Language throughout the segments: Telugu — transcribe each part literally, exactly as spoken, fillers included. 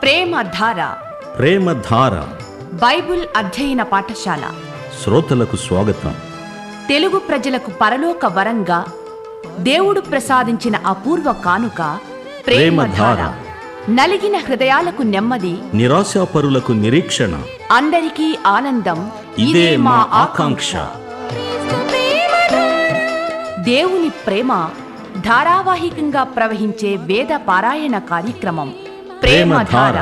ప్రేమధార ప్రేమధార బైబిల్ అధ్యయన పాఠశాల శ్రోతలకు స్వాగతం. తెలుగు ప్రజలకు పరలోక వరంగా దేవుడు ప్రసాదించిన అపూర్వ కానుక ప్రేమధార. నలిగిన హృదయాలకు నెమ్మది, నిరాశాపరులకు నిరీక్షణ, అందరికీ ఆనందం. ఇదే మా ఆకాంక్ష. దేవుని ప్రేమ ధారావాహికంగా ప్రవహించే వేద పారాయణ కార్యక్రమం ప్రేమధార.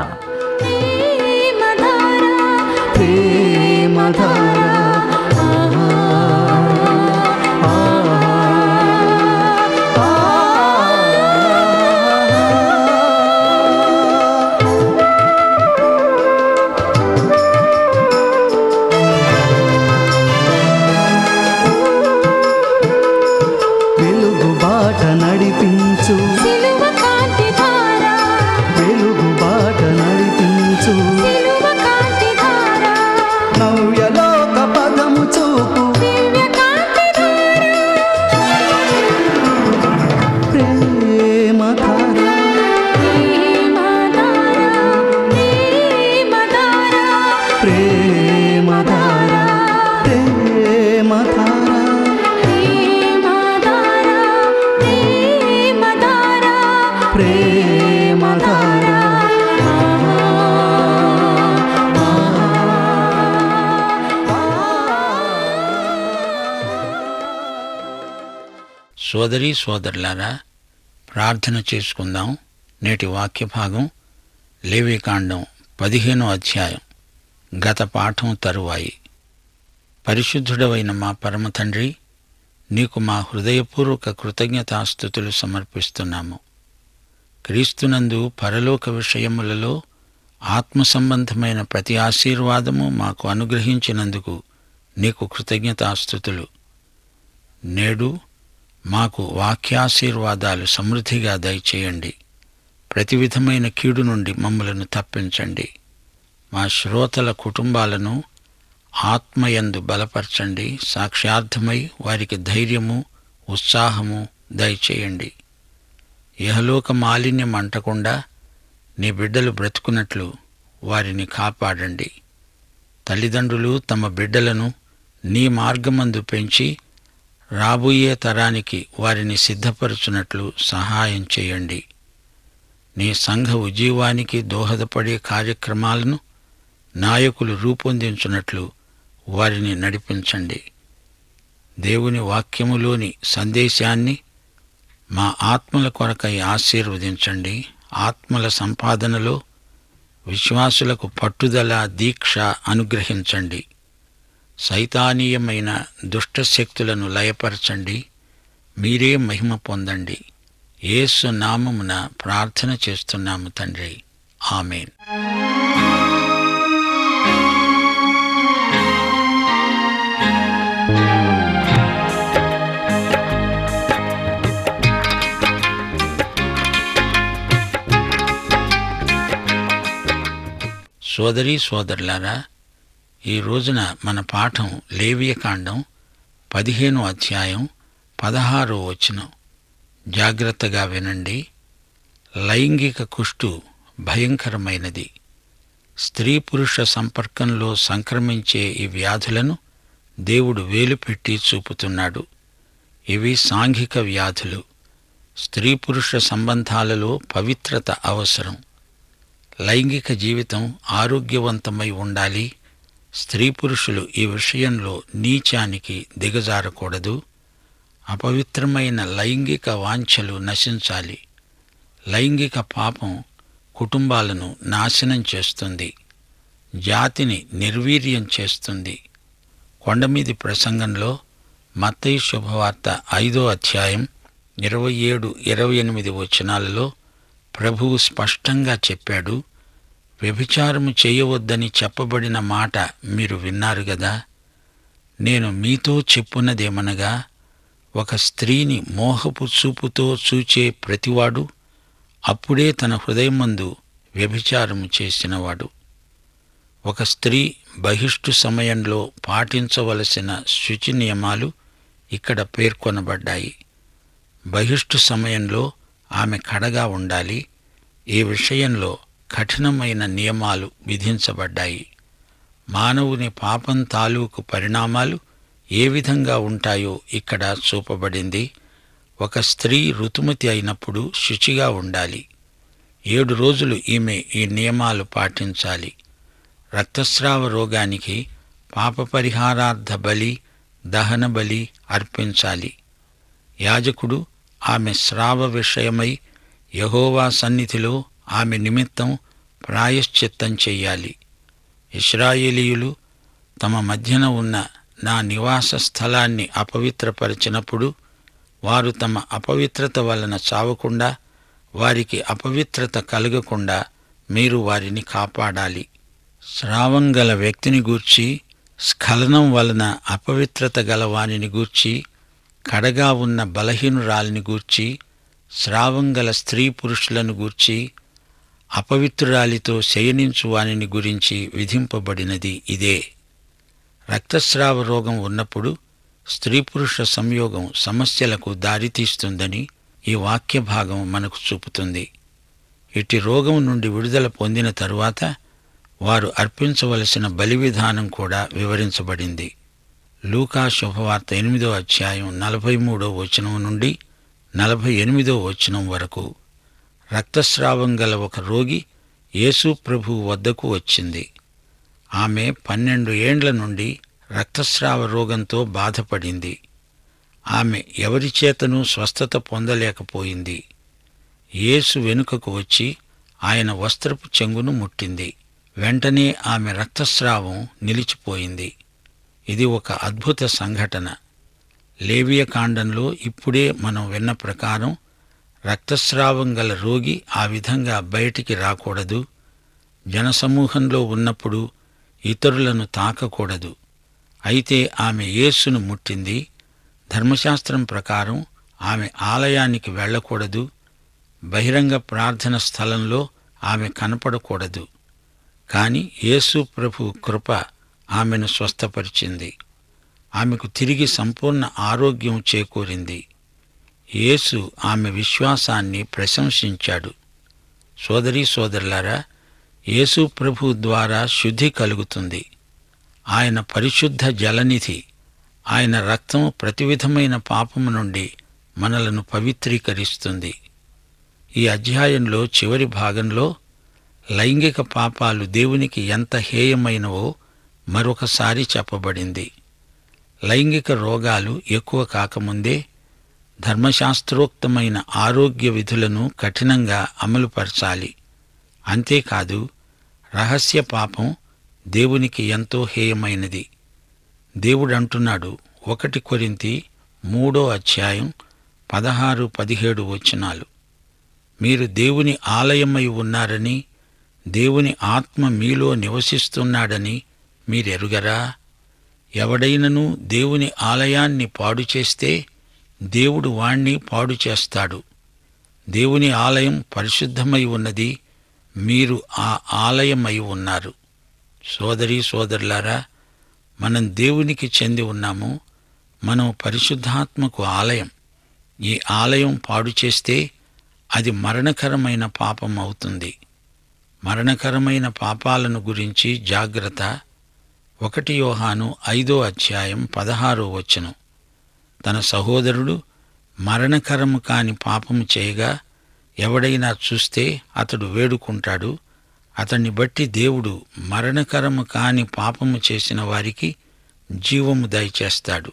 వెలుగు బాట నడిపించు, వెలుగు బాట నడిపించు, నవ్యలోక పదము చూపు, ప్రేమధార ప్రేమధార ప్రేమధార ప్రేమధార. సోదరీ సోదరులారా, ప్రార్థన చేసుకుందాం. నేటి వాక్య భాగం లేవీకాండం పదిహేనో అధ్యాయం. గత పాఠం తరువాయి. పరిశుద్ధుడవైన మా పరమ తండ్రి, నీకు మా హృదయపూర్వక కృతజ్ఞతాస్తుతులు సమర్పిస్తున్నాము. క్రీస్తునందు పరలోక విషయములలో ఆత్మ సంబంధమైన ప్రతి ఆశీర్వాదము మాకు అనుగ్రహించినందుకు నీకు కృతజ్ఞతాస్తుతులు. నేడు మాకు వాక్యాశీర్వాదాలు సమృద్ధిగా దయచేయండి. ప్రతి విధమైన కీడు నుండి మమ్మలను తప్పించండి. మా శ్రోతల కుటుంబాలను ఆత్మయందు బలపరచండి. సాక్ష్యార్థమై వారికి ధైర్యము, ఉత్సాహము దయచేయండి. ఇహలోక మాలిన్యం అంటకుండా నీ బిడ్డలు బ్రతుకున్నట్లు వారిని కాపాడండి. తల్లిదండ్రులు తమ బిడ్డలను నీ మార్గమందు పెంచి రాబోయే తరానికి వారిని సిద్ధపరచునట్లు సహాయం చేయండి. నీ సంఘ ఉజ్జీవానికి దోహదపడే కార్యక్రమాలను నాయకులు రూపొందించున్నట్లు వారిని నడిపించండి. దేవుని వాక్యములోని సందేశాన్ని మా ఆత్మల కొరకై ఆశీర్వదించండి. ఆత్మల సంపాదనలో విశ్వాసులకు పట్టుదల, దీక్ష అనుగ్రహించండి. సైతానీయమైన దుష్టశక్తులను లయపరచండి. మీరే మహిమ పొందండి. యేసు నామమున ప్రార్థన చేస్తున్నాము తండ్రి, ఆమేన్. సోదరీ సోదరులారా, ఈ రోజున మన పాఠం లేవియకాండం పదిహేనో అధ్యాయం పదహారో వచనం. జాగ్రత్తగా వినండి. లైంగిక కుష్టు భయంకరమైనది. స్త్రీ పురుష సంపర్కంలో సంక్రమించే ఈ వ్యాధులను దేవుడు వేలుపెట్టి చూపుతున్నాడు. ఇవి సాంఘిక వ్యాధులు. స్త్రీ పురుష సంబంధాలలో పవిత్రత అవసరం. లైంగిక జీవితం ఆరోగ్యవంతమై ఉండాలి. స్త్రీ పురుషులు ఈ విషయంలో నీచానికి దిగజారకూడదు. అపవిత్రమైన లైంగిక వాంఛలు నశించాలి. లైంగిక పాపం కుటుంబాలను నాశనం చేస్తుంది, జాతిని నిర్వీర్యం చేస్తుంది. కొండమీది ప్రసంగంలో మత్తయి శుభవార్త ఐదో అధ్యాయం ఇరవై ఏడు ఇరవై ఎనిమిది వచనాలలో ప్రభువు స్పష్టంగా చెప్పాడు, వ్యభిచారము చేయవద్దని చెప్పబడిన మాట మీరు విన్నారు గదా. నేను మీతో చెప్పున్నదేమనగా, ఒక స్త్రీని మోహపు చూపుతో చూచే ప్రతివాడు అప్పుడే తన హృదయమందు వ్యభిచారము చేసినవాడు. ఒక స్త్రీ బహిష్టు సమయంలో పాటించవలసిన శుచి నియమాలు ఇక్కడ పేర్కొనబడ్డాయి. బహిష్టు సమయంలో ఆమె కడగా ఉండాలి. ఈ విషయంలో కఠినమైన నియమాలు విధించబడ్డాయి. మానవుని పాపం తాలూకు పరిణామాలు ఏ విధంగా ఉంటాయో ఇక్కడ చూపబడింది. ఒక స్త్రీ ఋతుమతి అయినప్పుడు శుచిగా ఉండాలి. ఏడు రోజులు ఈమె ఈ నియమాలు పాటించాలి. రక్తస్రావ రోగానికి పాప పరిహారార్థ బలి, దహన బలి అర్పించాలి. యాజకుడు ఆమె స్రావ విషయమై యెహోవా సన్నిధిలో ఆమె నిమిత్తం ప్రాయశ్చిత్తం చెయ్యాలి. ఇశ్రాయేలీయులు తమ మధ్యన ఉన్న నా నివాస స్థలాన్ని అపవిత్రపరిచినప్పుడు వారు తమ అపవిత్రత వలన చావకుండా, వారికి అపవిత్రత కలగకుండా మీరు వారిని కాపాడాలి. స్రావం గల వ్యక్తిని గూర్చి, స్ఖలనం వలన అపవిత్రత గల వానిని గూర్చి, కడగా ఉన్న బలహీనురాలిని గూర్చి, స్రావం గల స్త్రీ పురుషులను గూర్చి, అపవిత్రురాలితో శయనించు వానిని గురించి విధింపబడినది ఇదే. రక్తస్రావ రోగం ఉన్నప్పుడు స్త్రీ పురుష సంయోగం సమస్యలకు దారితీస్తుందని ఈ వాక్య భాగం మనకు చూపుతుంది. ఇట్టి రోగం నుండి విడుదల పొందిన తరువాత వారు అర్పించవలసిన బలి విధానం కూడా వివరించబడింది. లూకా శుభవార్త ఎనిమిదో అధ్యాయం నలభై మూడో వచనం నుండి నలభై ఎనిమిదో వచనం వరకు. రక్తస్రావం గల ఒక రోగి యేసు ప్రభువు వద్దకు వచ్చింది. ఆమె పన్నెండు ఏండ్ల నుండి రక్తస్రావ రోగంతో బాధపడింది. ఆమె ఎవరి చేతనూ స్వస్థత పొందలేకపోయింది. యేసు వెనుకకు వచ్చి ఆయన వస్త్రపు చెంగును ముట్టింది. వెంటనే ఆమె రక్తస్రావం నిలిచిపోయింది. ఇది ఒక అద్భుత సంఘటన. లేవియకాండంలో ఇప్పుడే మనం విన్న ప్రకారం రక్తస్రావం గల రోగి ఆ విధంగా బయటికి రాకూడదు. జనసమూహంలో ఉన్నప్పుడు ఇతరులను తాకకూడదు. అయితే ఆమె యేసును ముట్టింది. ధర్మశాస్త్రం ప్రకారం ఆమె ఆలయానికి వెళ్ళకూడదు. బహిరంగ ప్రార్థన స్థలంలో ఆమె కనపడకూడదు. కాని యేసు ప్రభు కృప ఆమెను స్వస్థపరిచింది. ఆమెకు తిరిగి సంపూర్ణ ఆరోగ్యం చేకూరింది. యేసు ఆమె విశ్వాసాన్ని ప్రశంసించాడు. సోదరీ సోదరులారా, యేసు ప్రభు ద్వారా శుద్ధి కలుగుతుంది. ఆయన పరిశుద్ధ జలనిధి. ఆయన రక్తం ప్రతి విధమైన పాపము నుండి మనలను పవిత్రీకరిస్తుంది. ఈ అధ్యాయంలో చివరి భాగంలో లైంగిక పాపాలు దేవునికి ఎంత హేయమైనవో మరొకసారి చెప్పబడింది. లైంగిక రోగాలు ఎక్కువ కాకముందే ధర్మశాస్త్రోక్తమైన ఆరోగ్య విధులను కఠినంగా అమలుపరచాలి. అంతేకాదు, రహస్య పాపం దేవునికి ఎంతో హేయమైనది. దేవుడంటున్నాడు, ఒకటి కొరింథీ మూడో అధ్యాయం పదహారు పదిహేడు వచనాలు, మీరు దేవుని ఆలయమై ఉన్నారని, దేవుని ఆత్మ మీలో నివసిస్తున్నాడని మీరెరుగరా? ఎవడైనను దేవుని ఆలయాన్ని పాడు చేస్తే దేవుడు వాణ్ణి పాడు చేస్తాడు. దేవుని ఆలయం పరిశుద్ధమై ఉన్నది, మీరు ఆ ఆలయమై ఉన్నారు. సోదరీ సోదరులారా, మనం దేవునికి చెంది ఉన్నాము. మనం పరిశుద్ధాత్మకు ఆలయం. ఈ ఆలయం పాడు చేస్తే అది మరణకరమైన పాపం అవుతుంది. మరణకరమైన పాపాలను గురించి జాగ్రత్త. ఒకటి యోహాను ఐదో అధ్యాయం పదహారో వచనం, తన సహోదరుడు మరణకరము కాని పాపము చేయగా ఎవడైనా చూస్తే అతడు వేడుకుంటాడు. అతన్ని బట్టి దేవుడు మరణకరము కాని పాపము చేసిన వారికి జీవము దయచేస్తాడు.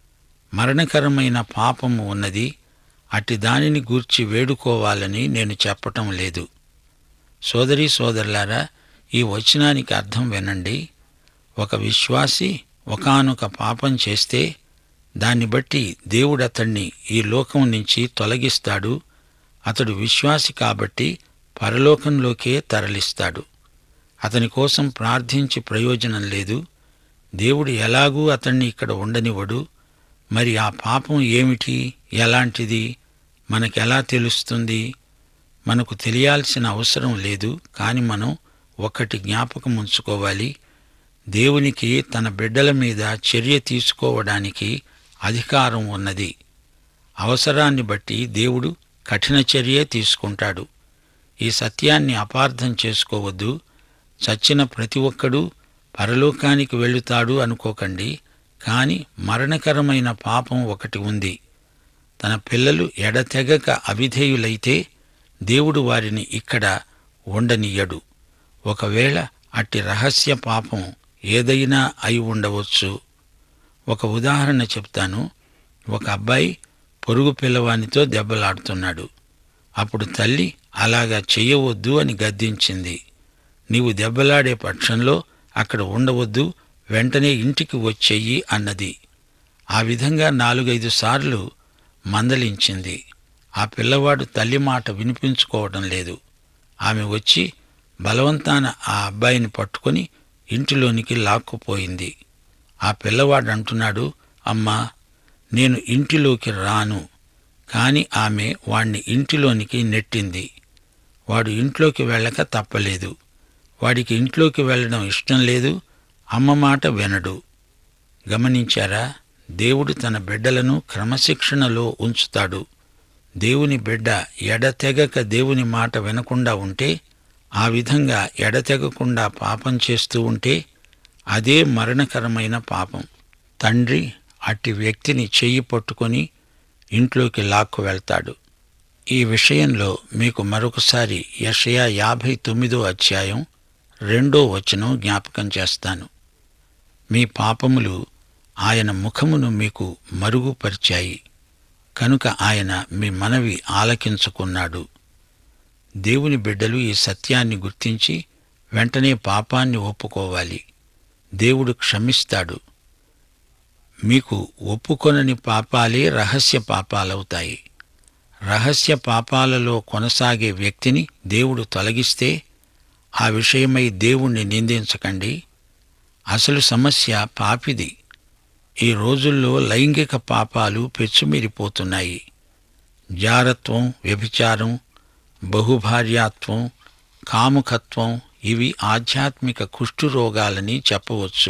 మరణకరమైన పాపము ఉన్నది. అట్టి దానిని గూర్చి వేడుకోవాలని నేను చెప్పటం లేదు. సోదరీ సోదరులారా, ఈ వచనానికి అర్థం వినండి. ఒక విశ్వాసి ఒకానొక పాపం చేస్తే దాన్ని బట్టి దేవుడతణ్ణి ఈ లోకం నుంచి తొలగిస్తాడు. అతడు విశ్వాసి కాబట్టి పరలోకంలోకే తరలిస్తాడు. అతని కోసం ప్రార్థించి ప్రయోజనం లేదు. దేవుడు ఎలాగూ అతణ్ణి ఇక్కడ ఉండనివ్వడు. మరి ఆ పాపం ఏమిటి, ఎలాంటిది మనకెలా తెలుస్తుంది? మనకు తెలియాల్సిన అవసరం లేదు. కాని మనం ఒక్కటి జ్ఞాపకం ఉంచుకోవాలి. దేవునికి తన బిడ్డల మీద చర్య తీసుకోవడానికి అధికారం ఉన్నది. అవసరాన్ని బట్టి దేవుడు కఠిన చర్యే తీసుకుంటాడు. ఈ సత్యాన్ని అపార్థం చేసుకోవద్దు. చచ్చిన ప్రతి ఒక్కడూ పరలోకానికి వెళుతాడు అనుకోకండి. కాని మరణకరమైన పాపం ఒకటి ఉంది. తన పిల్లలు ఎడతెగక అవిధేయులైతే దేవుడు వారిని ఇక్కడ ఉండనియ్యడు. ఒకవేళ అట్టి రహస్య పాపం ఏదైనా అయి ఉండవచ్చు. ఒక ఉదాహరణ చెప్తాను. ఒక అబ్బాయి పొరుగు పిల్లవానితో దెబ్బలాడుతున్నాడు. అప్పుడు తల్లి అలాగా చెయ్యవద్దు అని గద్దించింది. నీవు దెబ్బలాడే పక్షంలో అక్కడ ఉండవద్దు, వెంటనే ఇంటికి వచ్చెయ్యి అన్నది. ఆ విధంగా నాలుగైదు సార్లు మందలించింది. ఆ పిల్లవాడు తల్లి మాట వినిపించుకోవడం లేదు. ఆమె వచ్చి బలవంతాన ఆ అబ్బాయిని పట్టుకొని ఇంటిలోనికి లాక్కుపోయింది. ఆ పిల్లవాడు అంటున్నాడు, అమ్మా, నేను ఇంటిలోకి రాను. కాని ఆమె వాణ్ణి ఇంటిలోనికి నెట్టింది. వాడు ఇంట్లోకి వెళ్ళక తప్పలేదు. వాడికి ఇంట్లోకి వెళ్ళడం ఇష్టం లేదు. అమ్మ మాట వినడు. గమనించారా? దేవుడు తన బిడ్డలను క్రమశిక్షణలో ఉంచుతాడు. దేవుని బిడ్డ ఎడతెగక దేవుని మాట వినకుండా ఉంటే, ఆ విధంగా ఎడతెగకుండా పాపం చేస్తూ ఉంటే అదే మరణకరమైన పాపం. తండ్రి అట్టి వ్యక్తిని చెయ్యి పట్టుకొని ఇంట్లోకి లాక్కు వెళ్తాడు. ఈ విషయంలో మీకు మరొకసారి యెషయా యాభై తొమ్మిదో అధ్యాయం రెండో వచనం జ్ఞాపకం చేస్తాను. మీ పాపములు ఆయన ముఖమును మీకు మరుగుపరిచాయి కనుక ఆయన మీ మనవి ఆలకించుకున్నాడు. దేవుని బిడ్డలు ఈ సత్యాన్ని గుర్తించి వెంటనే పాపాన్ని ఒప్పుకోవాలి. దేవుడు క్షమిస్తాడు. మీకు ఒప్పుకొనని పాపాలే రహస్య పాపాలవుతాయి. రహస్య పాపాలలో కొనసాగే వ్యక్తిని దేవుడు తొలగిస్తే ఆ విషయమై దేవుణ్ణి నిందించకండి. అసలు సమస్య పాపిది. ఈ రోజుల్లో లైంగిక పాపాలు పెచ్చుమీరిపోతున్నాయి. జారత్వం, వ్యభిచారం, బహుభార్యాత్వం, కాముకత్వం ఇవి ఆధ్యాత్మిక కుష్ఠురోగాలని చెప్పవచ్చు.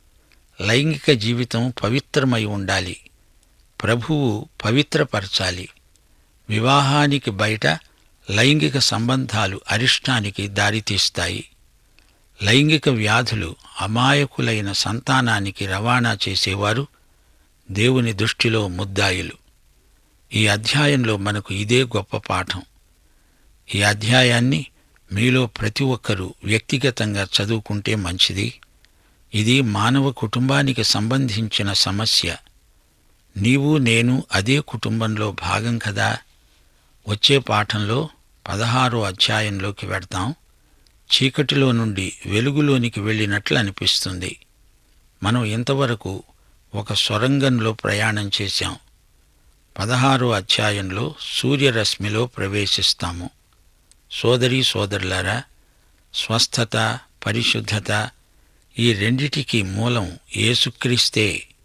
లైంగిక జీవితం పవిత్రమై ఉండాలి. ప్రభువు పవిత్రపరచాలి. వివాహానికి బయట లైంగిక సంబంధాలు అరిష్టానికి దారితీస్తాయి. లైంగిక వ్యాధులు అమాయకులైన సంతానానికి రవాణా చేసేవారు దేవుని దృష్టిలో ముద్దాయిలు. ఈ అధ్యాయంలో మనకు ఇదే గొప్ప పాఠం. ఈ అధ్యాయాన్ని మీలో ప్రతి ఒక్కరూ వ్యక్తిగతంగా చదువుకుంటే మంచిది. ఇది మానవ కుటుంబానికి సంబంధించిన సమస్య. నీవు నేను అదే కుటుంబంలో భాగం కదా. వచ్చే పాఠంలో పదహారో అధ్యాయంలోకి వెడతాం. చీకటిలో నుండి వెలుగులోనికి వెళ్ళినట్లు అనిపిస్తుంది. మనం ఇంతవరకు ఒక సొరంగంలో ప్రయాణం చేశాం. పదహారో అధ్యాయంలో సూర్యరశ్మిలో ప్రవేశిస్తాము. సోదరీ సోదరులారా, స్వస్థత, పరిశుద్ధత ఈ రెండిటికి మూలం యేసుక్రీస్తే.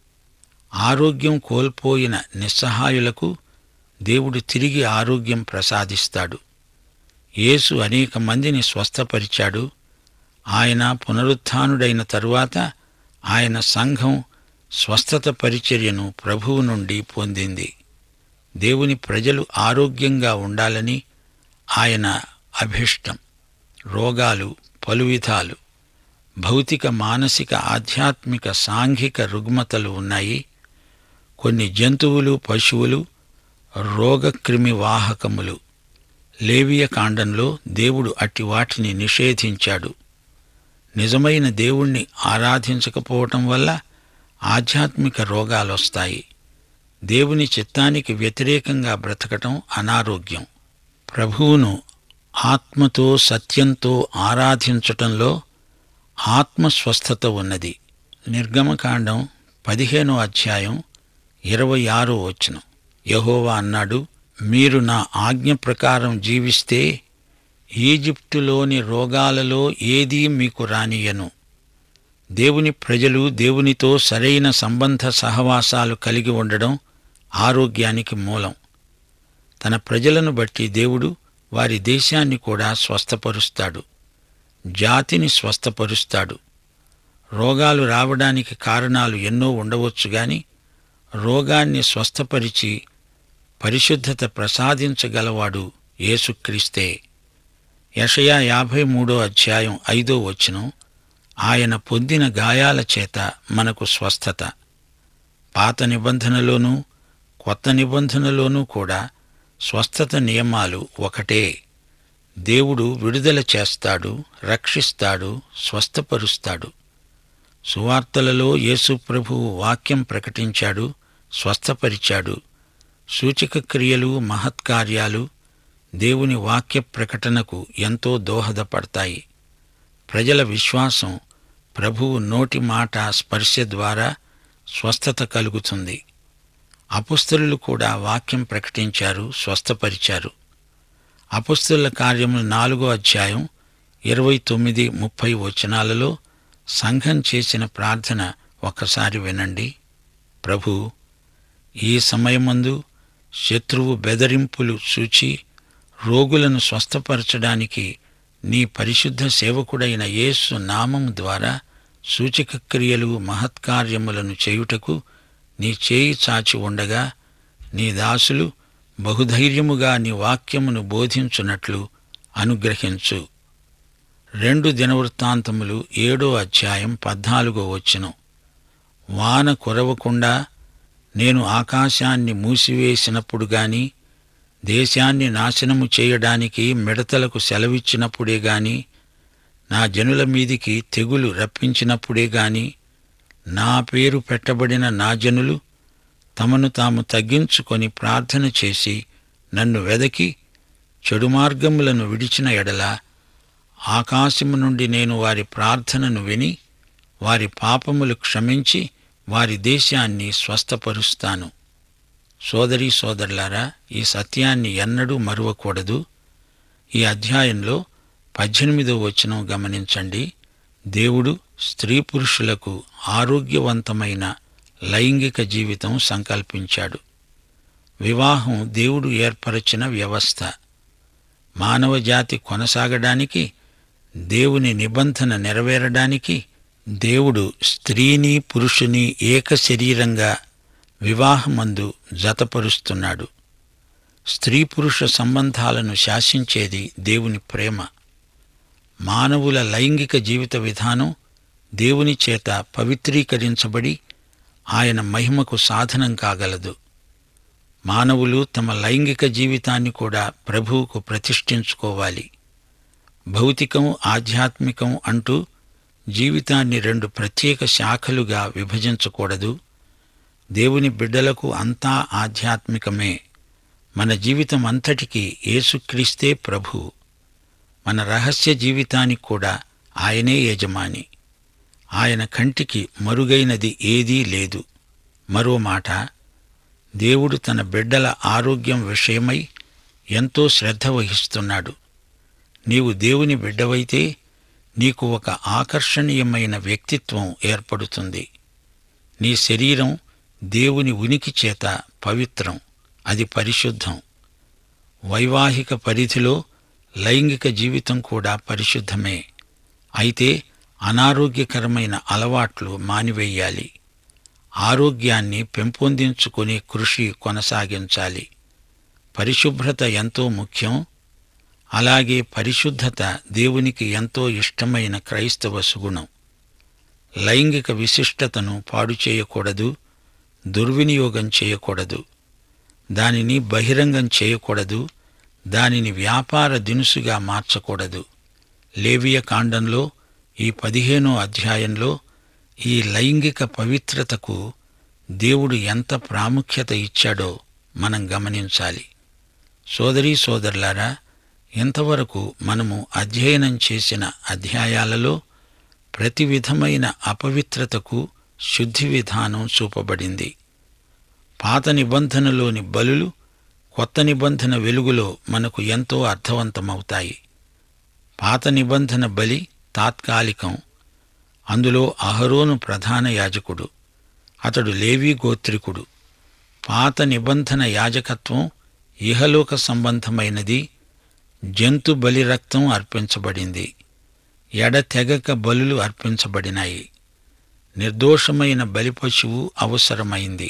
ఆరోగ్యం కోల్పోయిన నిస్సహాయులకు దేవుడు తిరిగి ఆరోగ్యం ప్రసాదిస్తాడు. యేసు అనేక మందిని స్వస్థపరిచాడు. ఆయన పునరుత్థానుడైన తరువాత ఆయన సంఘం స్వస్థత పరిచర్యను ప్రభువు నుండి పొందింది. దేవుని ప్రజలు ఆరోగ్యంగా ఉండాలని ఆయన అభిష్టం. రోగాలు పలువిధాలు, భౌతిక, మానసిక, ఆధ్యాత్మిక, సాంఘిక రుగ్మతలు ఉన్నాయి. కొన్ని జంతువులు, పశువులు రోగక్రిమి వాహకములు. లేవియ కాండంలో దేవుడు అట్టి వాటిని నిషేధించాడు. నిజమైన దేవుణ్ణి ఆరాధించకపోవటం వల్ల ఆధ్యాత్మిక రోగాలొస్తాయి. దేవుని చిత్తానికి వ్యతిరేకంగా బ్రతకటం అనారోగ్యం. ప్రభువును ఆత్మతో సత్యంతో ఆరాధించటంలో ఆత్మస్వస్థత ఉన్నది. నిర్గమకాండం పదిహేనో అధ్యాయం ఇరవై ఆరో వచనం. యెహోవా అన్నాడు, మీరు నా ఆజ్ఞ ప్రకారం జీవిస్తే ఈజిప్టులోని రోగాలలో ఏదీ మీకు రానియను. దేవుని ప్రజలు దేవునితో సరైన సంబంధ సహవాసాలు కలిగి ఉండడం ఆరోగ్యానికి మూలం. తన ప్రజలను బట్టి దేవుడు వారి దేశాన్ని కూడా స్వస్థపరుస్తాడు, జాతిని స్వస్థపరుస్తాడు. రోగాలు రావడానికి కారణాలు ఎన్నో ఉండవచ్చు గాని రోగాన్ని స్వస్థపరిచి పరిశుద్ధత ప్రసాదించగలవాడు యేసుక్రీస్తే. యెషయా యాభై మూడో అధ్యాయం ఐదో వచనం, ఆయన పొందిన గాయాల చేత మనకు స్వస్థత. పాత నిబంధనలోనూ కొత్త నిబంధనలోనూ కూడా స్వస్థత నియమాలు ఒకటే. దేవుడు విడుదల చేస్తాడు, రక్షిస్తాడు, స్వస్థపరుస్తాడు. సువార్తలలో యేసు ప్రభువు వాక్యం ప్రకటించాడు, స్వస్థపరిచాడు. సూచక క్రియలు, మహత్కార్యాలు దేవుని వాక్య ప్రకటనకు ఎంతో దోహదపడతాయి. ప్రజల విశ్వాసం ప్రభువు నోటి మాట స్పర్శ ద్వారా స్వస్థత కలుగుతుంది. అపుస్తలులు కూడా వాక్యం ప్రకటించారు, స్వస్థపరిచారు. అపుస్తలుల కార్యములు నాలుగో అధ్యాయం ఇరవై తొమ్మిది ముప్పై వచనాలలో సంఘం చేసిన ప్రార్థన ఒక్కసారి వినండి. ప్రభూ, ఈ సమయమందు శత్రువు బెదరింపులు చూచి రోగులను స్వస్థపరచడానికి నీ పరిశుద్ధ సేవకుడైన యేసు నామము ద్వారా సూచక క్రియలు, మహత్కార్యములను చేయుటకు నీ చేయి చాచి ఉండగా నీ దాసులు బహుధైర్యముగా నీ వాక్యమును బోధించున్నట్లు అనుగ్రహించు. రెండు దినవృత్తాంతములు ఏడో అధ్యాయం పద్నాలుగో వచనం, వాన కురవకుండా నేను ఆకాశాన్ని మూసివేసినప్పుడు గాని, దేశాన్ని నాశనము చేయడానికి మిడతలకు సెలవిచ్చినప్పుడే గాని, నా జనుల మీదికి తెగులు రప్పించినప్పుడే గాని, నా పేరు పెట్టబడిన నా జనులు తమను తాము తగ్గించుకొని ప్రార్థన చేసి నన్ను వెదకి చెడు మార్గములను విడిచిన ఎడల ఆకాశము నుండి నేను వారి ప్రార్థనను విని వారి పాపములు క్షమించి వారి దేశాన్ని స్వస్థపరుస్తాను. సోదరీ సోదరులారా, ఈ సత్యాన్ని ఎన్నడూ మరువకూడదు. ఈ అధ్యాయంలో పద్దెనిమిదో వచనం గమనించండి. దేవుడు స్త్రీ పురుషులకు ఆరోగ్యవంతమైన లైంగిక జీవితం సంకల్పించాడు. వివాహం దేవుడు ఏర్పరచిన వ్యవస్థ. మానవ జాతి కొనసాగడానికి, దేవుని నిబంధన నెరవేరడానికి దేవుడు స్త్రీని పురుషుని ఏక శరీరంగా వివాహమందు జతపరుస్తున్నాడు. స్త్రీ పురుష సంబంధాలను శాసించేది దేవుని ప్రేమ. మానవుల లైంగిక జీవిత విధానం దేవుని చేత పవిత్రీకరించబడి ఆయన మహిమకు సాధనం కాగలదు. మానవులు తమ లైంగిక జీవితాన్ని కూడా ప్రభువుకు ప్రతిష్ఠించుకోవాలి. భౌతికం, ఆధ్యాత్మికం అంటూ జీవితాన్ని రెండు ప్రత్యేక శాఖలుగా విభజించకూడదు. దేవుని బిడ్డలకు అంతా ఆధ్యాత్మికమే. మన జీవితం అంతటికీ యేసుక్రీస్తే ప్రభువు. మన రహస్య జీవితానికి కూడా ఆయనే యజమాని. ఆయన కంటికి మరుగైనది ఏదీ లేదు. మరో మాట, దేవుడు తన బిడ్డల ఆరోగ్యం విషయమై ఎంతో శ్రద్ధ వహిస్తున్నాడు. నీవు దేవుని బిడ్డవైతే నీకు ఒక ఆకర్షణీయమైన వ్యక్తిత్వం ఏర్పడుతుంది. నీ శరీరం దేవుని ఉనికి చేత పవిత్రం, అది పరిశుద్ధం. వైవాహిక పరిధిలో లైంగిక జీవితం కూడా పరిశుద్ధమే. అయితే అనారోగ్యకరమైన అలవాట్లు మానివేయాలి. ఆరోగ్యాన్ని పెంపొందించుకునే కృషి కొనసాగించాలి. పరిశుభ్రత ఎంతో ముఖ్యం. అలాగే పరిశుద్ధత దేవునికి ఎంతో ఇష్టమైన క్రైస్తవ సుగుణం. లైంగిక విశిష్టతను పాడు చేయకూడదు, దుర్వినియోగం చేయకూడదు. దానిని బహిరంగం చేయకూడదు, దానిని వ్యాపార దినుసుగా మార్చకూడదు. లేవియ కాండంలో ఈ పదిహేనో అధ్యాయంలో ఈ లైంగిక పవిత్రతకు దేవుడు ఎంత ప్రాముఖ్యత ఇచ్చాడో మనం గమనించాలి. సోదరీ సోదరులారా, ఇంతవరకు మనము అధ్యయనం చేసిన అధ్యాయాలలో ప్రతి విధమైన అపవిత్రతకు శుద్ధి విధానం చూపబడింది. పాత నిబంధనలోని బలులు కొత్త నిబంధన వెలుగులో మనకు ఎంతో అర్థవంతమవుతాయి. పాత నిబంధన బలి తాత్కాలికం. అందులో అహరోను ప్రధాన యాజకుడు. అతడు లేవీ గోత్రికుడు. పాత నిబంధన యాజకత్వం ఇహలోక సంబంధమైనది. జంతు బలి రక్తం అర్పించబడింది. ఎడతెగక బలులు అర్పించబడినాయి. నిర్దోషమైన బలిపశువు అవసరమైంది.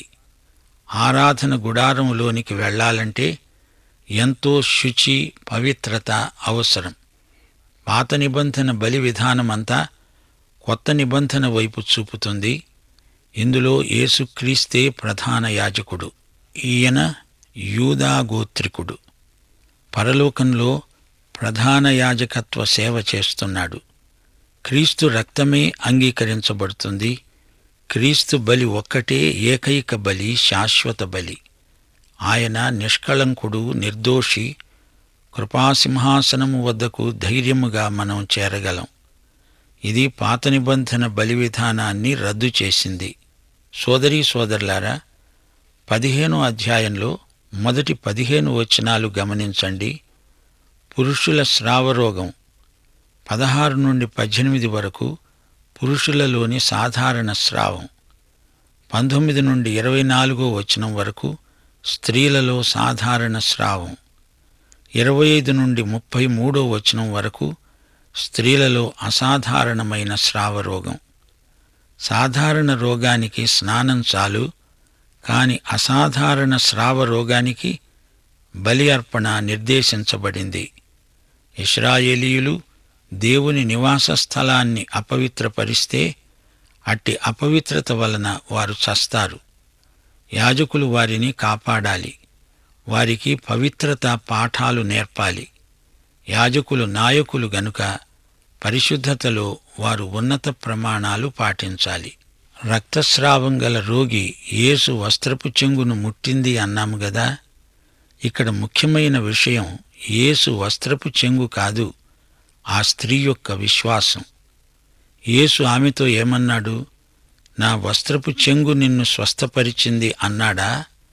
ఆరాధన గుడారంలోనికి వెళ్లాలంటే ఎంతో శుచి, పవిత్రత అవసరం. పాత నిబంధన బలి విధానమంతా కొత్త నిబంధన వైపు చూపుతుంది. ఇందులో యేసుక్రీస్తే ప్రధాన యాజకుడు. ఈయన యూదా గోత్రికుడు. పరలోకంలో ప్రధాన యాజకత్వ సేవ చేస్తున్నాడు. క్రీస్తు రక్తమే అంగీకరించబడుతుంది. క్రీస్తు బలి ఒక్కటే ఏకైక బలి, శాశ్వత బలి. ఆయన నిష్కళంకుడు, నిర్దోషి. కృపాసింహాసనము వద్దకు ధైర్యముగా మనం చేరగలం. ఇది పాత నిబంధన బలి విధానాన్ని రద్దు చేసింది. సోదరీ సోదరులారా, పదిహేనో అధ్యాయంలో మొదటి పదిహేను వచనాలు గమనించండి. పురుషుల స్రావరోగం పదహారు నుండి పద్దెనిమిది వరకు పురుషులలోని సాధారణ స్రావం, పంతొమ్మిది నుండి ఇరవై నాలుగో వచనం వరకు స్త్రీలలో సాధారణ స్రావం, ఇరవై ఐదు నుండి ముప్పై మూడో వచనం వరకు స్త్రీలలో అసాధారణమైన స్రావరోగం. సాధారణ రోగానికి స్నానం చాలు, కాని అసాధారణ స్రావ రోగానికి బలి అర్పణ నిర్దేశించబడింది. ఇశ్రాయేలీయులు దేవుని నివాస స్థలాన్ని అపవిత్రపరిస్తే అట్టి అపవిత్రత వలన వారు చస్తారు. యాజకులు వారిని కాపాడాలి. వారికి పవిత్రత పాఠాలు నేర్పాలి. యాజకులు నాయకులు గనుక పరిశుద్ధతలో వారు ఉన్నత ప్రమాణాలు పాటించాలి. రక్తస్రావం గల రోగి యేసు వస్త్రపు చెంగును ముట్టింది అన్నాము గదా. ఇక్కడ ముఖ్యమైన విషయం యేసు వస్త్రపు చెంగు కాదు, ఆ స్త్రీ యొక్క విశ్వాసం. యేసు ఆమెతో ఏమన్నాడు? నా వస్త్రపు చెంగు నిన్ను స్వస్థపరిచింది అన్నాడా?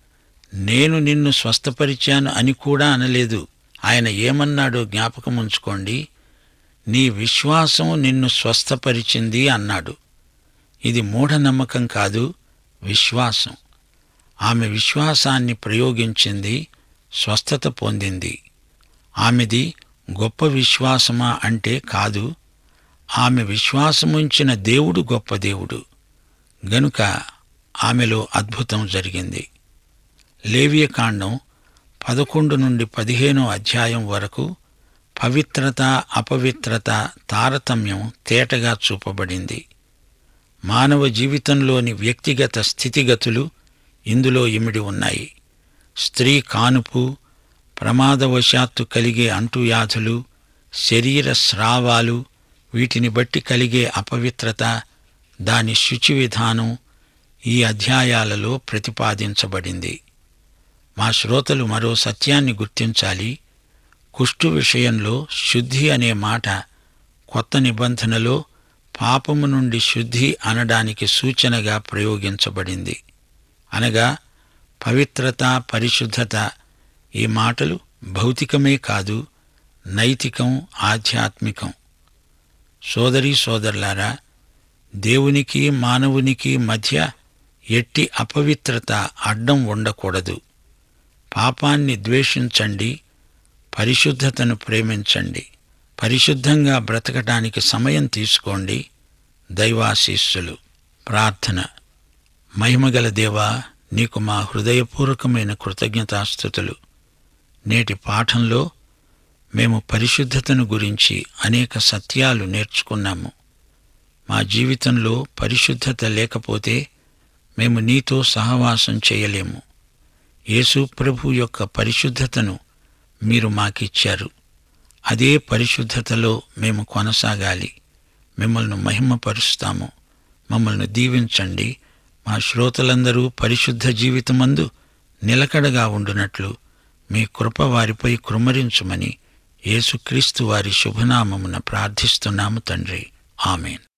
నేను నిన్ను స్వస్థపరిచాను అని కూడా అనలేదు. ఆయన ఏమన్నాడో జ్ఞాపకముంచుకోండి. నీ విశ్వాసం నిన్ను స్వస్థపరిచింది అన్నాడు. ఇది మూఢనమ్మకం కాదు, విశ్వాసం. ఆమె విశ్వాసాన్ని ప్రయోగించింది, స్వస్థత పొందింది. ఆమెది గొప్ప విశ్వాసమా అంటే కాదు. ఆమె విశ్వాసముంచిన దేవుడు గొప్ప దేవుడు గనుక ఆమెలో అద్భుతం జరిగింది. లేవియకాండం పదకొండు నుండి పదిహేనో అధ్యాయం వరకు పవిత్రత, అపవిత్రత తారతమ్యం తేటగా చూపబడింది. మానవ జీవితంలోని వ్యక్తిగత స్థితిగతులు ఇందులో ఇమిడి ఉన్నాయి. స్త్రీ కానుపు, ప్రమాదవశాత్తు కలిగే అంటువ్యాధులు, శరీర స్రావాలు, వీటిని బట్టి కలిగే అపవిత్రత, దాని శుచి విధానం ఈ అధ్యాయాలలో ప్రతిపాదించబడింది. మా శ్రోతలు మరో సత్యాన్ని గుర్తించాలి. కుష్టు విషయంలో శుద్ధి అనే మాట కొత్త నిబంధనలో పాపము నుండి శుద్ధి అనడానికి సూచనగా ప్రయోగించబడింది. అనగా పవిత్రత, పరిశుద్ధత ఈ మాటలు భౌతికమే కాదు, నైతికం, ఆధ్యాత్మికం. సోదరీ సోదరులారా, దేవునికి మానవునికి మధ్య ఎట్టి అపవిత్రత అడ్డం ఉండకూడదు. పాపాన్ని ద్వేషించండి, పరిశుద్ధతను ప్రేమించండి. పరిశుద్ధంగా బ్రతకటానికి సమయం తీసుకోండి. దైవాశీస్సులు. ప్రార్థన. మహిమగల దేవా, నీకు మా హృదయపూర్వకమైన కృతజ్ఞతాస్తుతులు. నేటి పాఠంలో మేము పరిశుద్ధతను గురించి అనేక సత్యాలు నేర్చుకున్నాము. మా జీవితంలో పరిశుద్ధత లేకపోతే మేము నీతో సహవాసం చేయలేము. యేసు ప్రభు యొక్క పరిశుద్ధతను మీరు మాకిచ్చారు. అదే పరిశుద్ధతలో మేము కొనసాగాలి. మిమ్మల్ని మహిమపరుస్తాము. మమ్మల్ని దీవించండి. మా శ్రోతలందరూ పరిశుద్ధ జీవితమందు నిలకడగా ఉండునట్లు మీ కృప వారిపై కృమ్మరించుమని యేసుక్రీస్తు వారి శుభనామమున ప్రార్థిస్తున్నాము తండ్రి. ఆమేన్.